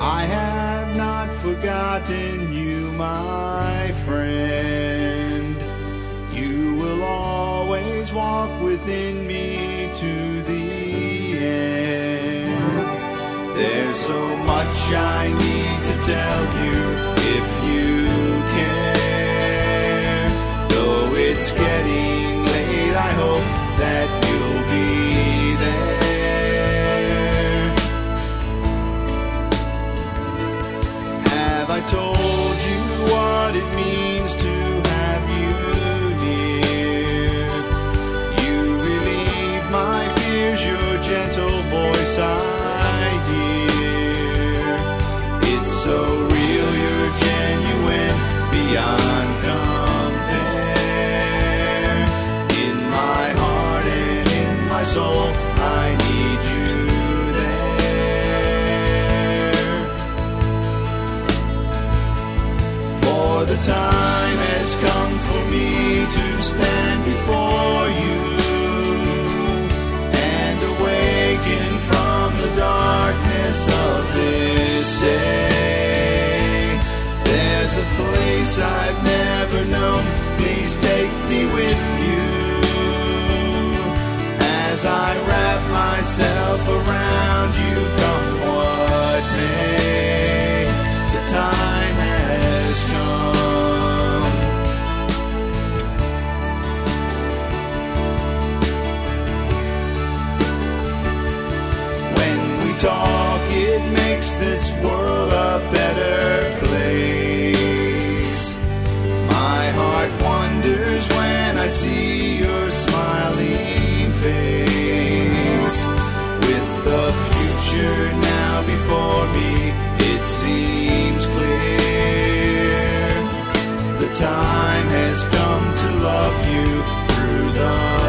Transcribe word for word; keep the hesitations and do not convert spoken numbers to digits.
I have not forgotten you, my friend. You will always walk within me to the end. There's so much I need to tell you if you care. Though it's getting late, I hope that you'll be there. Have I told you what it means to have you near? You relieve my fears, your gentle voice I hear. It's so real, you're genuine, beyond compare. In my heart and in my soul, I need you there. For the time has come for me to stand before you and awaken from the darkness of this day. There's a place I've never known, please take me with you. As I wrap myself around you, come what may, the time has come. When we talk, it makes this world a better place. My heart wonders when I see your smiling face. With the future now before me, it seems clear. The time has come to love you through the